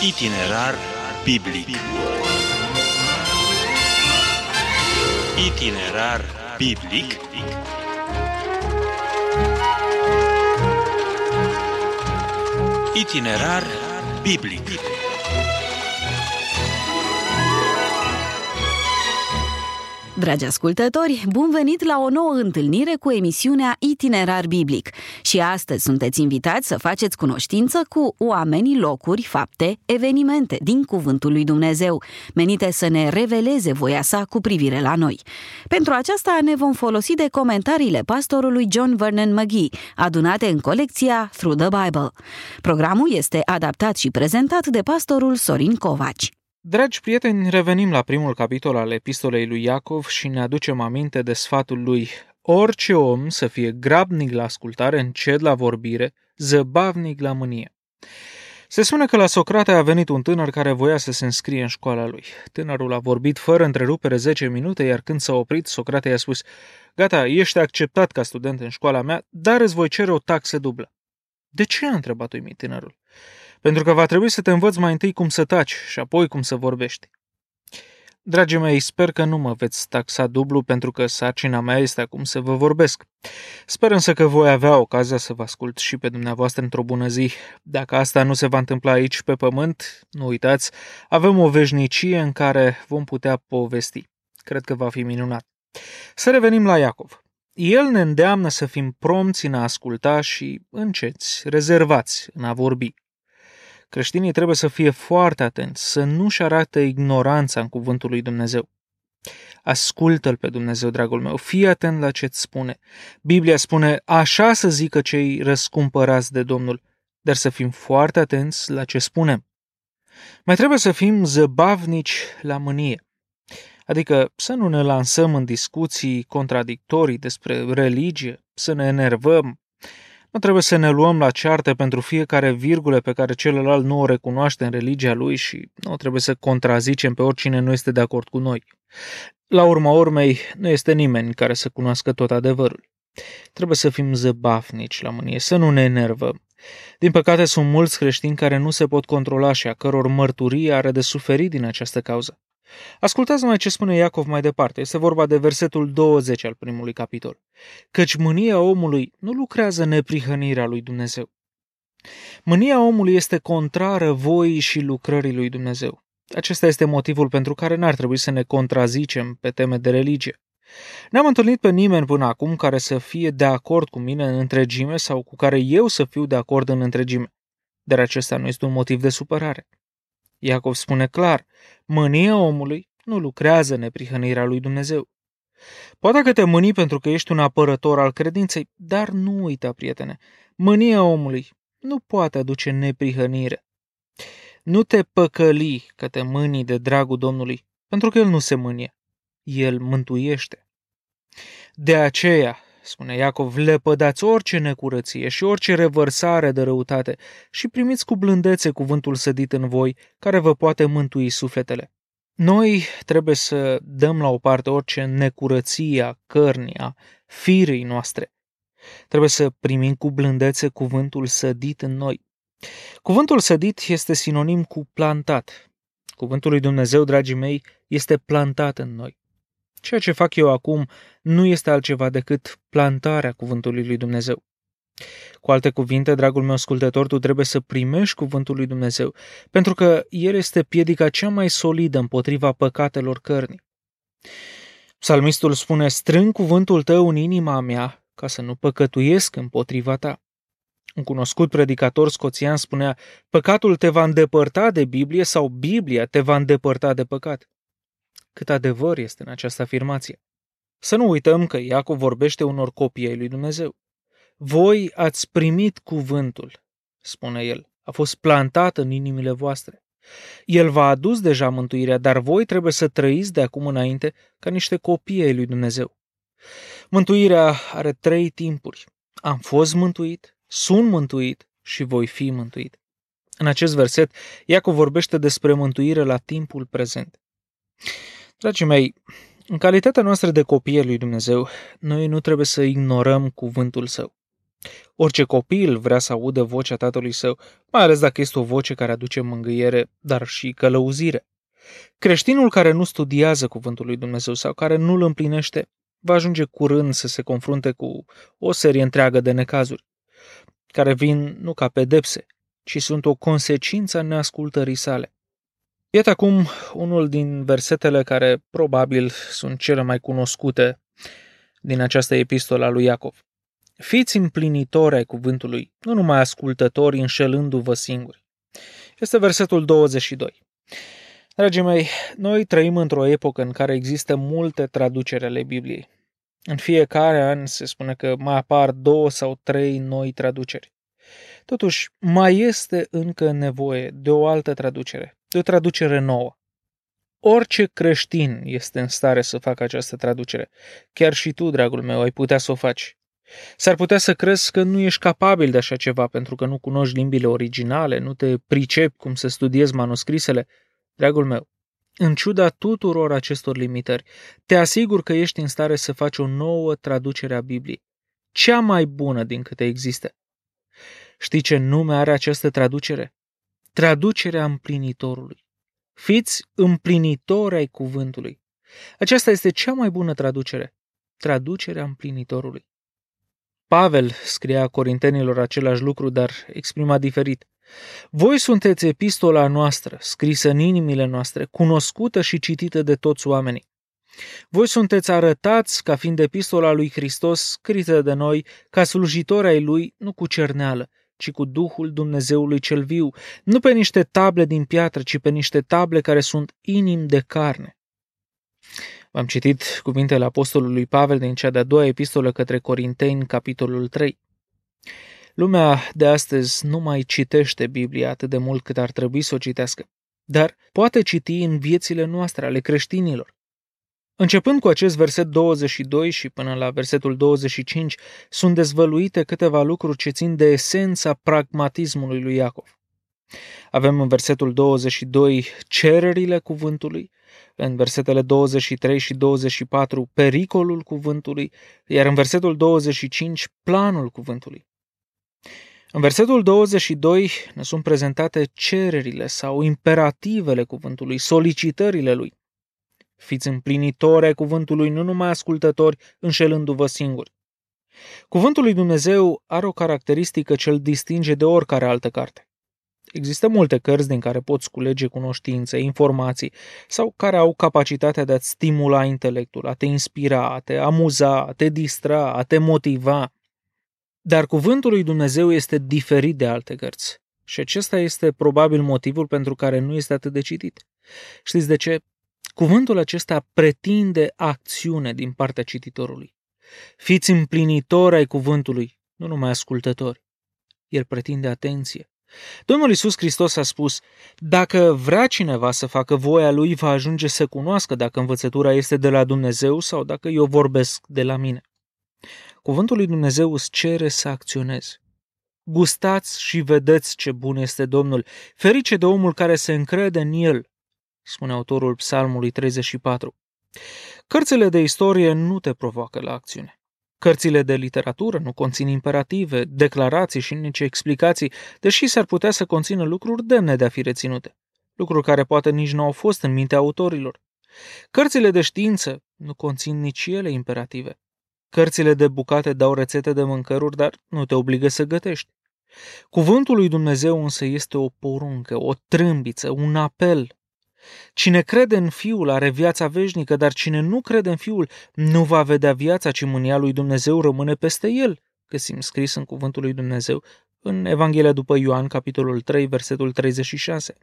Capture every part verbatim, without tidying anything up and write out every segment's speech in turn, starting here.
Itinerar biblic. Itinerar biblic. Itinerar biblic. Dragi ascultători, bun venit la o nouă întâlnire cu emisiunea Itinerar Biblic. Și astăzi sunteți invitați să faceți cunoștință cu oamenii, locuri, fapte, evenimente din Cuvântul lui Dumnezeu, menite să ne reveleze voia sa cu privire la noi. Pentru aceasta ne vom folosi de comentariile pastorului John Vernon McGee, adunate în colecția Through the Bible. Programul este adaptat și prezentat de pastorul Sorin Covaci. Dragi prieteni, revenim la primul capitol al epistolei lui Iacov și ne aducem aminte de sfatul lui: orice om să fie grabnic la ascultare, încet la vorbire, zăbavnic la mânie. Se spune că la Socrate a venit un tânăr care voia să se înscrie în școala lui. Tânărul a vorbit fără întrerupere zece minute, iar când s-a oprit, Socrate i-a spus: gata, ești acceptat ca student în școala mea, dar îți voi cere o taxă dublă. De ce? A întrebat uimit tânărul. Pentru că va trebui să te învăț mai întâi cum să taci și apoi cum să vorbești. Dragii mei, sper că nu mă veți taxa dublu, pentru că sarcina mea este acum să vă vorbesc. Sper însă că voi avea ocazia să vă ascult și pe dumneavoastră într-o bună zi. Dacă asta nu se va întâmpla aici pe pământ, nu uitați, avem o veșnicie în care vom putea povesti. Cred că va fi minunat. Să revenim la Iacov. El ne îndeamnă să fim prompți în a asculta și înceți, rezervați în a vorbi. Creștinii trebuie să fie foarte atenți, să nu-și arate ignoranța în cuvântul lui Dumnezeu. Ascultă-L pe Dumnezeu, dragul meu, fii atent la ce-ți spune. Biblia spune, așa să zică cei răscumpărați de Domnul, dar să fim foarte atenți la ce spunem. Mai trebuie să fim zăbavnici la mânie, adică să nu ne lansăm în discuții contradictorii despre religie, să ne enervăm. Nu trebuie să ne luăm la ceartă pentru fiecare virgulă pe care celălalt nu o recunoaște în religia lui și nu trebuie să contrazicem pe oricine nu este de acord cu noi. La urma urmei, nu este nimeni care să cunoască tot adevărul. Trebuie să fim zăbafnici la mânie, să nu ne enervăm. Din păcate, sunt mulți creștini care nu se pot controla și a căror mărturie are de suferit din această cauză. Ascultați mai ce spune Iacov mai departe. Este vorba de versetul douăzeci al primului capitol. Căci mânia omului nu lucrează neprihănirea lui Dumnezeu. Mânia omului este contrară voii și lucrării lui Dumnezeu. Acesta este motivul pentru care n-ar trebui să ne contrazicem pe teme de religie. N-am întâlnit pe nimeni până acum care să fie de acord cu mine în întregime sau cu care eu să fiu de acord în întregime. Dar acesta nu este un motiv de supărare. Iacov spune clar, mânia omului nu lucrează neprihănirea lui Dumnezeu. Poate că te mâni pentru că ești un apărător al credinței, dar nu uita, prietene, mânia omului nu poate aduce neprihănire. Nu te păcăli că te mâni de dragul Domnului, pentru că El nu se mânie, El mântuiește. De aceea, spune Iacov, lepădați orice necurăție și orice revărsare de răutate și primiți cu blândețe cuvântul sădit în voi, care vă poate mântui sufletele. Noi trebuie să dăm la o parte orice necurăție a cărnii, a firii noastre. Trebuie să primim cu blândețe cuvântul sădit în noi. Cuvântul sădit este sinonim cu plantat. Cuvântul lui Dumnezeu, dragii mei, este plantat în noi. Ceea ce fac eu acum nu este altceva decât plantarea cuvântului lui Dumnezeu. Cu alte cuvinte, dragul meu ascultător, tu trebuie să primești cuvântul lui Dumnezeu, pentru că el este piedica cea mai solidă împotriva păcatelor cărnii. Psalmistul spune, strâng cuvântul tău în inima mea, ca să nu păcătuiesc împotriva ta. Un cunoscut predicator scoțian spunea, păcatul te va îndepărta de Biblie sau Biblia te va îndepărta de păcat. Cât adevăr este în această afirmație. Să nu uităm că Iacov vorbește unor copii ai lui Dumnezeu. Voi ați primit cuvântul, spune el, a fost plantat în inimile voastre. El v-a adus deja mântuirea, dar voi trebuie să trăiți de acum înainte ca niște copii ai lui Dumnezeu. Mântuirea are trei timpuri. Am fost mântuit, sunt mântuit și voi fi mântuit. În acest verset, Iacov vorbește despre mântuire la timpul prezent. Dragii mei, în calitatea noastră de copii ai lui Dumnezeu, noi nu trebuie să ignorăm cuvântul Său. Orice copil vrea să audă vocea tatălui său, mai ales dacă este o voce care aduce mângâiere, dar și călăuzire. Creștinul care nu studiază cuvântul lui Dumnezeu sau care nu îl împlinește, va ajunge curând să se confrunte cu o serie întreagă de necazuri, care vin nu ca pedepse, ci sunt o consecință a neascultării sale. Iată acum unul din versetele care probabil sunt cele mai cunoscute din această epistolă a lui Iacov. Fiți împlinitori ai cuvântului, nu numai ascultători înșelându-vă singuri. Este versetul douăzeci și doi. Dragii mei, noi trăim într-o epocă în care există multe traduceri ale Bibliei. În fiecare an se spune că mai apar două sau trei noi traduceri. Totuși, mai este încă nevoie de o altă traducere, de o traducere nouă. Orice creștin este în stare să facă această traducere. Chiar și tu, dragul meu, ai putea să o faci. S-ar putea să crezi că nu ești capabil de așa ceva pentru că nu cunoști limbile originale, nu te pricepi cum să studiezi manuscrisele. Dragul meu, în ciuda tuturor acestor limitări, te asigur că ești în stare să faci o nouă traducere a Bibliei, cea mai bună din câte există. Știi ce nume are această traducere? Traducerea împlinitorului. Fiți împlinitori ai cuvântului. Aceasta este cea mai bună traducere. Traducerea împlinitorului. Pavel scria Corintenilor același lucru, dar exprima diferit. Voi sunteți epistola noastră, scrisă în inimile noastre, cunoscută și citită de toți oamenii. Voi sunteți arătați ca fiind epistola lui Hristos, scrisă de noi, ca slujitori ai lui, nu cu cerneală, ci cu Duhul Dumnezeului cel viu, nu pe niște table din piatră, ci pe niște table care sunt inimi de carne. V-am citit cuvintele apostolului Pavel din cea de-a doua epistolă către Corinteni, capitolul trei. Lumea de astăzi nu mai citește Biblia atât de mult cât ar trebui să o citească, dar poate citi în viețile noastre ale creștinilor. Începând cu acest verset douăzeci și doi și până la versetul douăzeci și cinci, sunt dezvăluite câteva lucruri ce țin de esența pragmatismului lui Iacov. Avem în versetul douăzeci și doi cererile cuvântului, în versetele douăzeci și trei și douăzeci și patru pericolul cuvântului, iar în versetul douăzeci și cinci planul cuvântului. În versetul douăzeci și doi ne sunt prezentate cererile sau imperativele cuvântului, solicitările lui. Fiți împlinitori ai cuvântului, nu numai ascultători, înșelându-vă singuri. Cuvântul lui Dumnezeu are o caracteristică ce îl distinge de oricare altă carte. Există multe cărți din care poți culege cunoștințe, informații sau care au capacitatea de a-ți stimula intelectul, a te inspira, a te amuza, a te distra, a te motiva. Dar cuvântul lui Dumnezeu este diferit de alte cărți și acesta este probabil motivul pentru care nu este atât de citit. Știți de ce? Cuvântul acesta pretinde acțiune din partea cititorului. Fiți împlinitori ai cuvântului, nu numai ascultători. El pretinde atenție. Domnul Iisus Hristos a spus, dacă vrea cineva să facă voia lui, va ajunge să cunoască dacă învățătura este de la Dumnezeu sau dacă eu vorbesc de la mine. Cuvântul lui Dumnezeu îți cere să acționezi. Gustați și vedeți ce bun este Domnul, ferice de omul care se încrede în el, spune autorul Psalmului treizeci și patru. Cărțile de istorie nu te provoacă la acțiune. Cărțile de literatură nu conțin imperative, declarații și nici explicații, deși s-ar putea să conțină lucruri demne de a fi reținute, lucruri care poate nici nu au fost în mintea autorilor. Cărțile de știință nu conțin nici ele imperative. Cărțile de bucate dau rețete de mâncăruri, dar nu te obligă să gătești. Cuvântul lui Dumnezeu însă este o poruncă, o trâmbiță, un apel. Cine crede în Fiul are viața veșnică, dar cine nu crede în Fiul nu va vedea viața, ci mânia lui Dumnezeu rămâne peste el. Găsim scris în cuvântul lui Dumnezeu în Evanghelia după Ioan, capitolul trei, versetul treizeci și șase.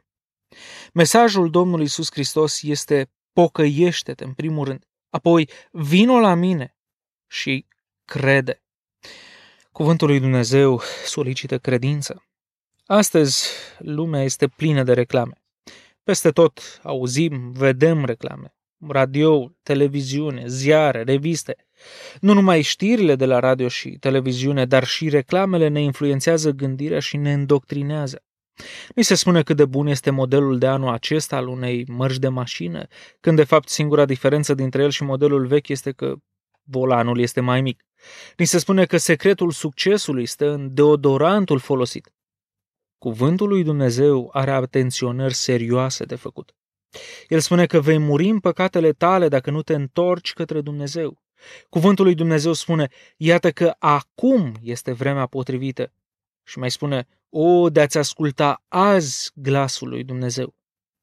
Mesajul Domnului Iisus Hristos este pocăiește-te în primul rând, apoi vino la mine și crede. Cuvântul lui Dumnezeu solicită credință. Astăzi lumea este plină de reclame. Peste tot auzim, vedem reclame. Radio, televiziune, ziare, reviste. Nu numai știrile de la radio și televiziune, dar și reclamele ne influențează gândirea și ne îndoctrinează. Ni se spune cât de bun este modelul de anul acesta al unei mărci de mașină, când de fapt singura diferență dintre el și modelul vechi este că volanul este mai mic. Ni se spune că secretul succesului stă în deodorantul folosit. Cuvântul lui Dumnezeu are atenționări serioase de făcut. El spune că vei muri în păcatele tale dacă nu te întorci către Dumnezeu. Cuvântul lui Dumnezeu spune, iată că acum este vremea potrivită. Și mai spune, o, de a-ți asculta azi glasul lui Dumnezeu.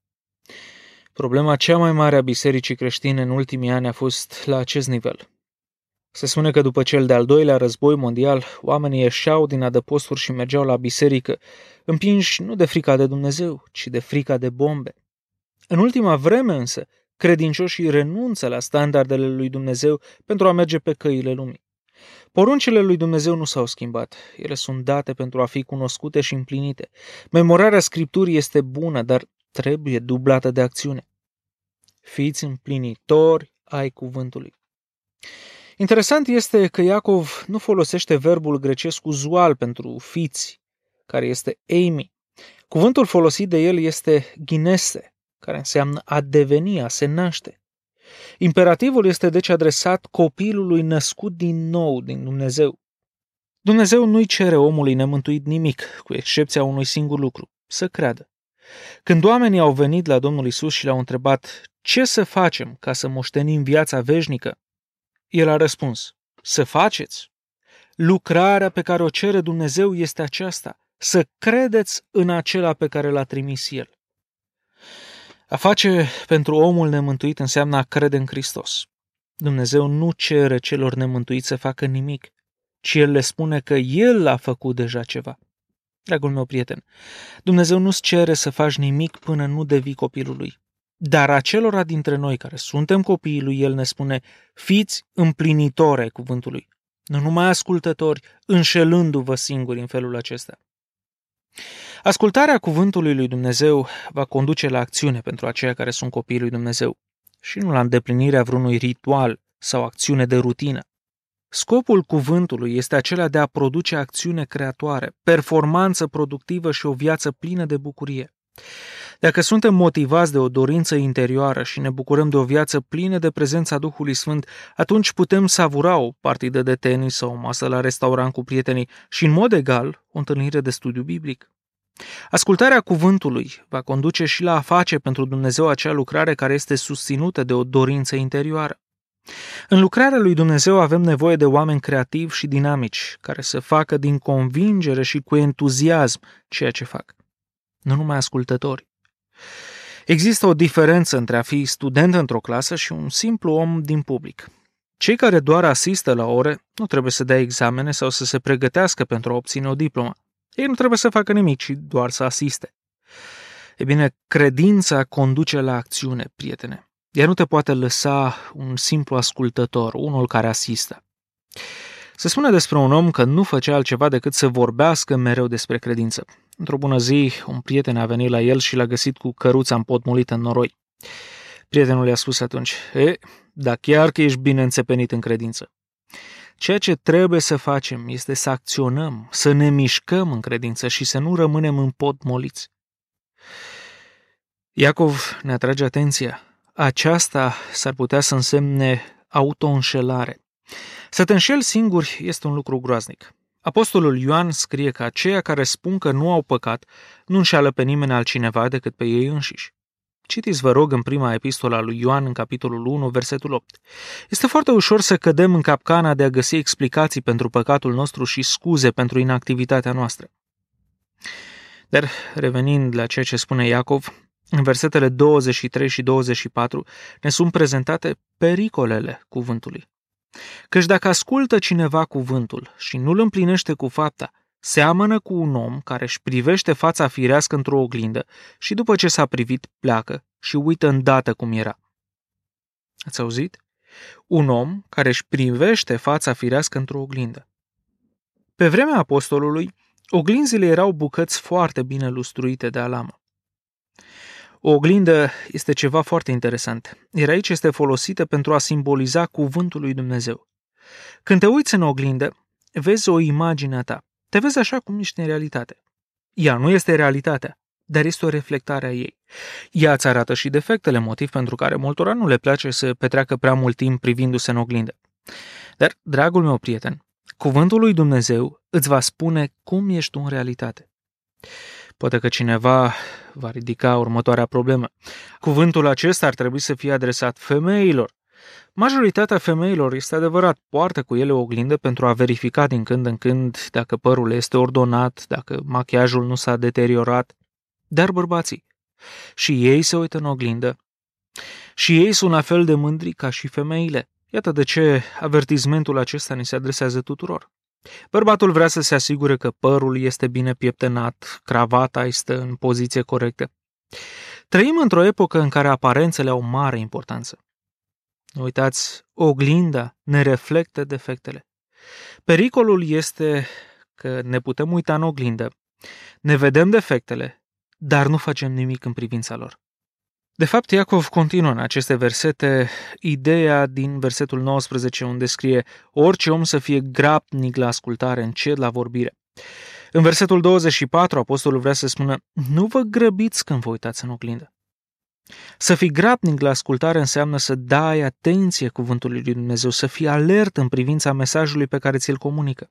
Problema cea mai mare a bisericii creștine în ultimii ani a fost la acest nivel. Se spune că după cel de-al doilea război mondial, oamenii ieșeau din adăposturi și mergeau la biserică, împinși nu de frica de Dumnezeu, ci de frica de bombe. În ultima vreme însă, credincioșii renunță la standardele lui Dumnezeu pentru a merge pe căile lumii. Poruncile lui Dumnezeu nu s-au schimbat, ele sunt date pentru a fi cunoscute și împlinite. Memorarea Scripturii este bună, dar trebuie dublată de acțiune. Fiți împlinitori ai cuvântului. Interesant este că Iacov nu folosește verbul grecesc uzual pentru fiți, care este eimi. Cuvântul folosit de el este ginese, care înseamnă a deveni, a se naște. Imperativul este deci adresat copilului născut din nou din Dumnezeu. Dumnezeu nu-i cere omului nemântuit nimic, cu excepția unui singur lucru, să creadă. Când oamenii au venit la Domnul Iisus și l-au întrebat ce să facem ca să moștenim viața veșnică, el a răspuns, să faceți. Lucrarea pe care o cere Dumnezeu este aceasta, să credeți în acela pe care l-a trimis El. A face pentru omul nemântuit înseamnă a crede în Hristos. Dumnezeu nu cere celor nemântuiți să facă nimic, ci El le spune că El a făcut deja ceva. Dragul meu prieten, Dumnezeu nu-ți cere să faci nimic până nu devii copilul Lui. Dar acelora dintre noi care suntem copiii Lui, El ne spune, fiți împlinitori ai cuvântului, nu numai ascultători, înșelându-vă singuri în felul acesta. Ascultarea cuvântului lui Dumnezeu va conduce la acțiune pentru aceia care sunt copiii lui Dumnezeu și nu la îndeplinirea vreunui ritual sau acțiune de rutină. Scopul cuvântului este acela de a produce acțiune creatoare, performanță productivă și o viață plină de bucurie. Dacă suntem motivați de o dorință interioară și ne bucurăm de o viață plină de prezența Duhului Sfânt, atunci putem savura o partidă de tenis sau o masă la restaurant cu prietenii și, în mod egal, o întâlnire de studiu biblic. Ascultarea cuvântului va conduce și la a face pentru Dumnezeu acea lucrare care este susținută de o dorință interioară. În lucrarea lui Dumnezeu avem nevoie de oameni creativi și dinamici, care să facă din convingere și cu entuziasm ceea ce fac. Nu numai ascultători. Există o diferență între a fi student într-o clasă și un simplu om din public. Cei care doar asistă la ore nu trebuie să dea examene sau să se pregătească pentru a obține o diplomă. Ei nu trebuie să facă nimic, ci doar să asiste. E bine, credința conduce la acțiune, prietene. Ea nu te poate lăsa un simplu ascultător, unul care asistă. Se spune despre un om că nu făcea altceva decât să vorbească mereu despre credință. Într-o bună zi, un prieten a venit la el și l-a găsit cu căruța împotmolită în noroi. Prietenul i-a spus atunci, e, dar chiar că ești bine înțepenit în credință. Ceea ce trebuie să facem este să acționăm, să ne mișcăm în credință și să nu rămânem împotmoliți. Iacov ne atrage atenția. Aceasta s-ar putea să însemne auto-înșelare. Să te înșeli singur este un lucru groaznic. Apostolul Ioan scrie că aceia care spun că nu au păcat nu înșeală pe nimeni altcineva decât pe ei înșiși. Citiți, vă rog, în prima epistolă a lui Ioan, în capitolul unu, versetul opt. Este foarte ușor să cădem în capcana de a găsi explicații pentru păcatul nostru și scuze pentru inactivitatea noastră. Dar, revenind la ceea ce spune Iacov, în versetele douăzeci și trei și douăzeci și patru ne sunt prezentate pericolele cuvântului. Căci dacă ascultă cineva cuvântul și nu-l împlinește cu fapta, seamănă cu un om care își privește fața firească într-o oglindă și după ce s-a privit pleacă și uită îndată cum era. Ați auzit? Un om care își privește fața firească într-o oglindă. Pe vremea apostolului, oglinzile erau bucăți foarte bine lustruite de alamă. O oglindă este ceva foarte interesant, iar aici este folosită pentru a simboliza cuvântul lui Dumnezeu. Când te uiți în oglindă, vezi o imagine a ta. Te vezi așa cum ești în realitate. Ea nu este realitatea, dar este o reflectare a ei. Ea îți arată și defectele, motiv pentru care multora nu le place să petreacă prea mult timp privindu-se în oglindă. Dar, dragul meu prieten, cuvântul lui Dumnezeu îți va spune cum ești tu în realitate. Poate că cineva va ridica următoarea problemă. Cuvântul acesta ar trebui să fie adresat femeilor. Majoritatea femeilor, este adevărat, poartă cu ele o oglindă pentru a verifica din când în când dacă părul este ordonat, dacă machiajul nu s-a deteriorat. Dar bărbații, și ei se uită în oglindă. Și ei sunt la fel de mândri ca și femeile. Iată de ce avertizmentul acesta ni se adresează tuturor. Bărbatul vrea să se asigure că părul este bine pieptănat, cravata este în poziție corectă. Trăim într-o epocă în care aparențele au mare importanță. Nu uitați, oglinda ne reflectă defectele. Pericolul este că ne putem uita în oglindă, ne vedem defectele, dar nu facem nimic în privința lor. De fapt, Iacov continuă în aceste versete ideea din versetul nouăsprezece, unde scrie: orice om să fie grabnic la ascultare, încet la vorbire. În versetul douăzeci și patru, apostolul vrea să spună: nu vă grăbiți când vă uitați în oglindă. Să fii grabnic la ascultare înseamnă să dai atenție cuvântului lui Dumnezeu, să fii alert în privința mesajului pe care ți-l comunică.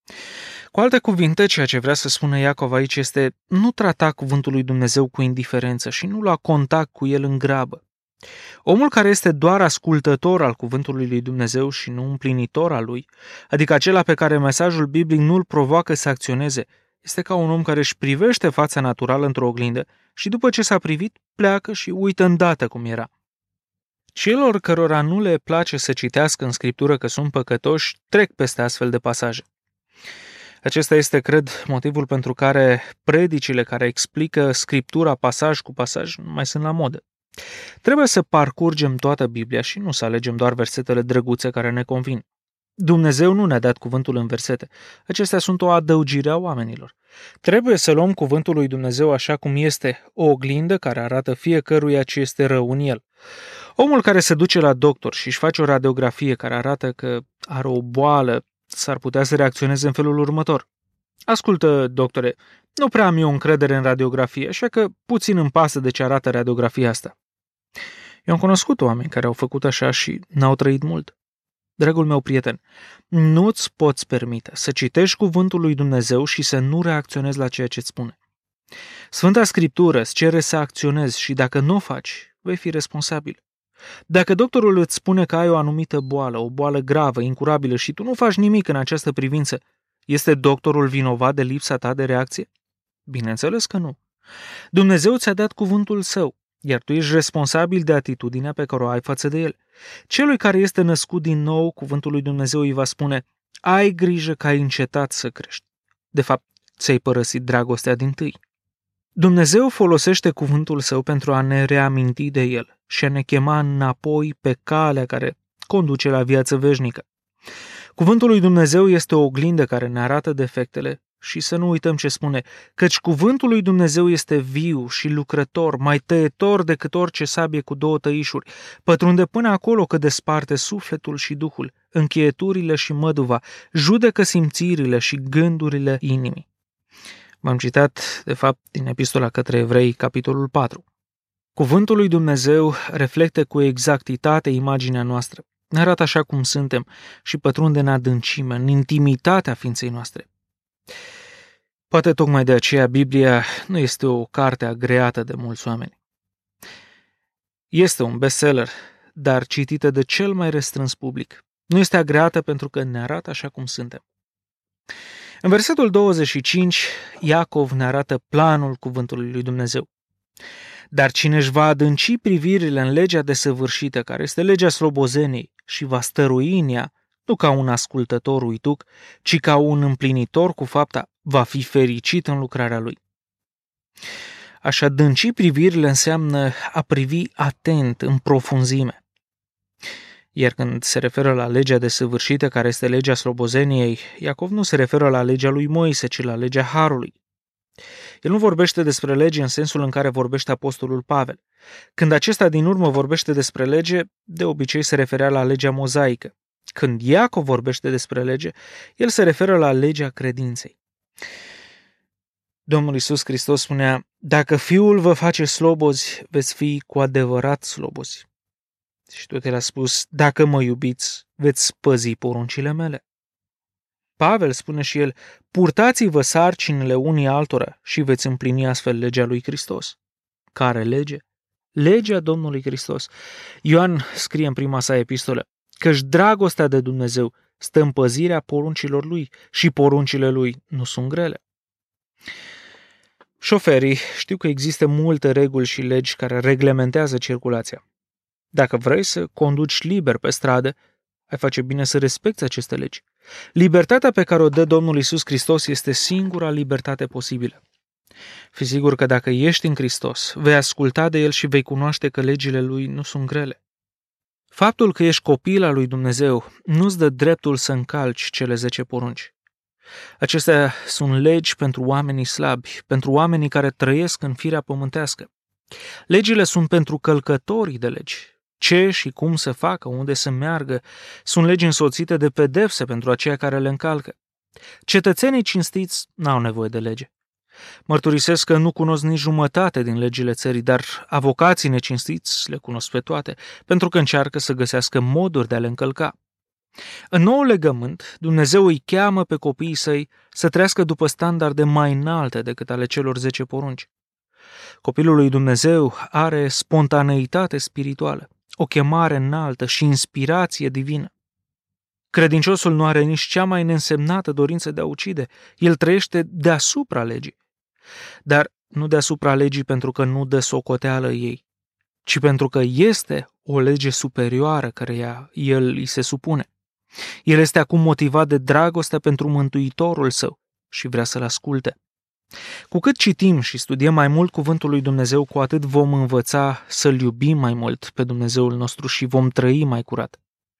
Cu alte cuvinte, ceea ce vrea să spună Iacov aici este: nu trata cuvântul lui Dumnezeu cu indiferență și nu lua contact cu el în grabă. Omul care este doar ascultător al cuvântului lui Dumnezeu și nu împlinitor al lui, adică acela pe care mesajul biblic nu îl provoacă să acționeze, este ca un om care își privește fața naturală într-o oglindă și după ce s-a privit, pleacă și uită îndată cum era. Celor cărora nu le place să citească în Scriptură că sunt păcătoși, trec peste astfel de pasaje. Acesta este, cred, motivul pentru care predicile care explică Scriptura pasaj cu pasaj nu mai sunt la modă. Trebuie să parcurgem toată Biblia și nu să alegem doar versetele drăguțe care ne convin. Dumnezeu nu ne-a dat cuvântul în versete. Acestea sunt o adăugire a oamenilor. Trebuie să luăm cuvântul lui Dumnezeu așa cum este, o oglindă care arată fiecăruia ce este rău în el. Omul care se duce la doctor și își face o radiografie care arată că are o boală, s-ar putea să reacționeze în felul următor: ascultă, doctore, nu prea am eu încredere în radiografie, așa că puțin îmi pasă de ce arată radiografia asta. Eu am cunoscut oameni care au făcut așa și n-au trăit mult. Dragul meu prieten, nu-ți poți permite să citești cuvântul lui Dumnezeu și să nu reacționezi la ceea ce îți spune. Sfânta Scriptură îți cere să acționezi și dacă nu o faci, vei fi responsabil. Dacă doctorul îți spune că ai o anumită boală, o boală gravă, incurabilă și tu nu faci nimic în această privință, este doctorul vinovat de lipsa ta de reacție? Bineînțeles că nu. Dumnezeu ți-a dat cuvântul său, iar tu ești responsabil de atitudinea pe care o ai față de el. Celui care este născut din nou, cuvântul lui Dumnezeu îi va spune: ai grijă că ai încetat să crești. De fapt, ți-ai părăsit dragostea dintâi. Dumnezeu folosește cuvântul său pentru a ne reaminti de el și a ne chema înapoi pe calea care conduce la viață veșnică. Cuvântul lui Dumnezeu este o oglindă care ne arată defectele și să nu uităm ce spune: căci cuvântul lui Dumnezeu este viu și lucrător, mai tăietor decât orice sabie cu două tăișuri, pătrunde până acolo că desparte sufletul și duhul, încheieturile și măduva, judecă simțirile și gândurile inimii. V-am citat, de fapt, din Epistola către Evrei, capitolul patru. Cuvântul lui Dumnezeu reflectă cu exactitate imaginea noastră, ne arată așa cum suntem și pătrunde în adâncime, în intimitatea ființei noastre. Poate tocmai de aceea Biblia nu este o carte agreată de mulți oameni. Este un bestseller, dar citită de cel mai restrâns public. Nu este agreată pentru că ne arată așa cum suntem. În versetul douăzeci și cinci, Iacov ne arată planul cuvântului lui Dumnezeu. Dar cine își va adânci privirile în legea desăvârșită, care este legea slobozeniei, și va stărui în ea, nu ca un ascultător uituc, ci ca un împlinitor cu fapta, va fi fericit în lucrarea lui. Aș adânci privirile înseamnă a privi atent, în profunzime. Iar când se referă la legea desăvârșită, care este legea slobozeniei, Iacov nu se referă la legea lui Moise, ci la legea Harului. El nu vorbește despre lege în sensul în care vorbește apostolul Pavel. Când acesta din urmă vorbește despre lege, de obicei se referea la legea mozaică. Când Iacov vorbește despre lege, el se referă la legea credinței. Domnul Iisus Hristos spunea: dacă Fiul vă face slobozi, veți fi cu adevărat slobozi. Și tot el a spus, dacă mă iubiți, veți păzi poruncile mele. Pavel spune și el, purtați-vă sarcinile unii altora și veți împlini astfel legea lui Hristos. Care lege? Legea Domnului Hristos. Ioan scrie în prima sa epistolă, căci dragostea de Dumnezeu stă în păzirea poruncilor lui și poruncile lui nu sunt grele. Șoferii știu că există multe reguli și legi care reglementează circulația. Dacă vrei să conduci liber pe stradă, ai face bine să respecti aceste legi. Libertatea pe care o dă Domnul Iisus Hristos este singura libertate posibilă. Fii sigur că dacă ești în Hristos, vei asculta de El și vei cunoaște că legile Lui nu sunt grele. Faptul că ești copil al lui Dumnezeu nu-ți dă dreptul să încalci cele zece porunci. Acestea sunt legi pentru oamenii slabi, pentru oamenii care trăiesc în firea pământească. Legile sunt pentru călcătorii de legi. Ce și cum să facă, unde să meargă, sunt legi însoțite de pedepse pentru aceia care le încalcă. Cetățenii cinstiți n-au nevoie de lege. Mărturisesc că nu cunosc nici jumătate din legile țării, dar avocații necinstiți le cunosc pe toate, pentru că încearcă să găsească moduri de a le încălca. În noul legământ, Dumnezeu îi cheamă pe copiii săi să trăiască după standarde mai înalte decât ale celor zece porunci. Copilul lui Dumnezeu are spontaneitate spirituală, o chemare înaltă și inspirație divină. Credinciosul nu are nici cea mai neînsemnată dorință de a ucide, el trăiește deasupra legii. Dar nu deasupra legii pentru că nu dă socoteală ei, ci pentru că este o lege superioară căreia el îi se supune. El este acum motivat de dragostea pentru Mântuitorul său și vrea să-l asculte. Cu cât citim și studiem mai mult cuvântul lui Dumnezeu, cu atât vom învăța să-L iubim mai mult pe Dumnezeul nostru și vom trăi mai curat.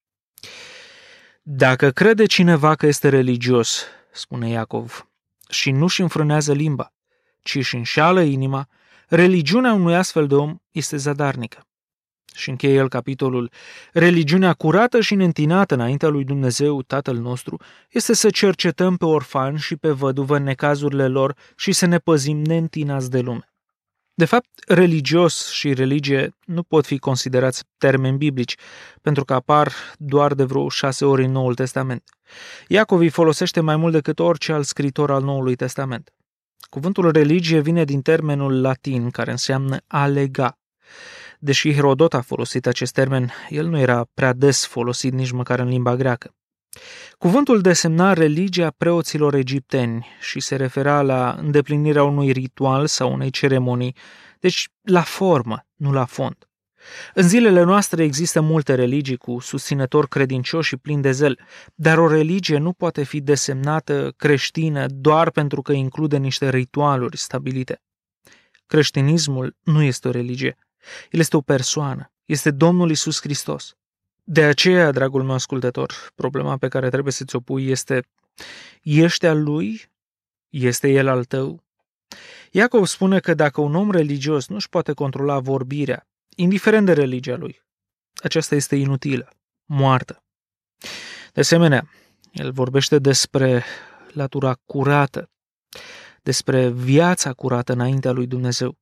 Dacă crede cineva că este religios, spune Iacov, și nu-și înfrânează limba, ci își înșeală inima, religiunea unui astfel de om este zadarnică. Și încheie el capitolul, religiunea curată și neîntinată înaintea lui Dumnezeu, Tatăl nostru, este să cercetăm pe orfani și pe văduvă în necazurile lor și să ne păzim neîntinați de lume. De fapt, religios și religie nu pot fi considerați termeni biblici, pentru că apar doar de vreo șase ori în Noul Testament. Iacov îi folosește mai mult decât orice alt scriitor al Noului Testament. Cuvântul religie vine din termenul latin care înseamnă a lega. Deși Herodot a folosit acest termen, el nu era prea des folosit nici măcar în limba greacă. Cuvântul desemna religia preoților egipteni și se refera la îndeplinirea unui ritual sau unei ceremonii, deci la formă, nu la fond. În zilele noastre există multe religii cu susținători credincioși și plini de zel, dar o religie nu poate fi desemnată creștină doar pentru că include niște ritualuri stabilite. Creștinismul nu este o religie, el este o persoană, este Domnul Iisus Hristos. De aceea, dragul meu ascultător, problema pe care trebuie să ți-o pui este, ești al lui? Este el al tău? Iacov spune că dacă un om religios nu își poate controla vorbirea, indiferent de religia lui, aceasta este inutilă, moartă. De asemenea, el vorbește despre latura curată, despre viața curată înaintea lui Dumnezeu.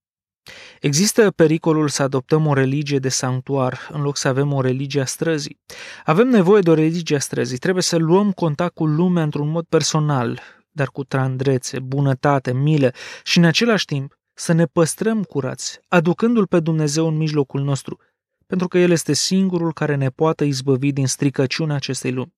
Există pericolul să adoptăm o religie de sanctuar în loc să avem o religie a străzii. Avem nevoie de o religie a străzii, trebuie să luăm contact cu lumea într-un mod personal, dar cu tandrețe, bunătate, milă și în același timp să ne păstrăm curați, aducându-L pe Dumnezeu în mijlocul nostru, pentru că El este singurul care ne poate izbăvi din stricăciunea acestei lumi.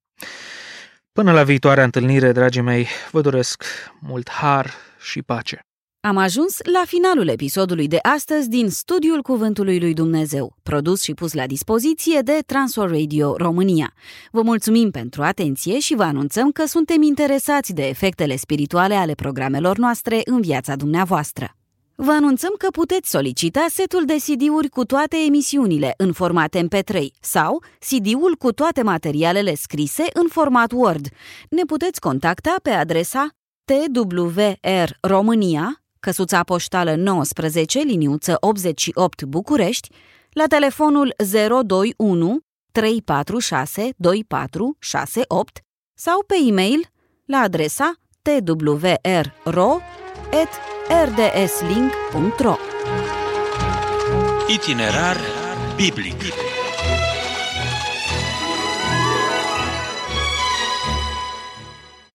Până la viitoarea întâlnire, dragii mei, vă doresc mult har și pace. Am ajuns la finalul episodului de astăzi din Studiul Cuvântului lui Dumnezeu, produs și pus la dispoziție de Transworld Radio România. Vă mulțumim pentru atenție și vă anunțăm că suntem interesați de efectele spirituale ale programelor noastre în viața dumneavoastră. Vă anunțăm că puteți solicita setul de C D-uri cu toate emisiunile în format M P trei sau C D-ul cu toate materialele scrise în format Word. Ne puteți contacta pe adresa T W R România, căsuța poștală nouăsprezece, liniuță optzeci și opt București, la telefonul zero doi unu trei patru șase doi patru șase opt sau pe e-mail la adresa t w r ro at r d s link punct ro. Itinerar biblic.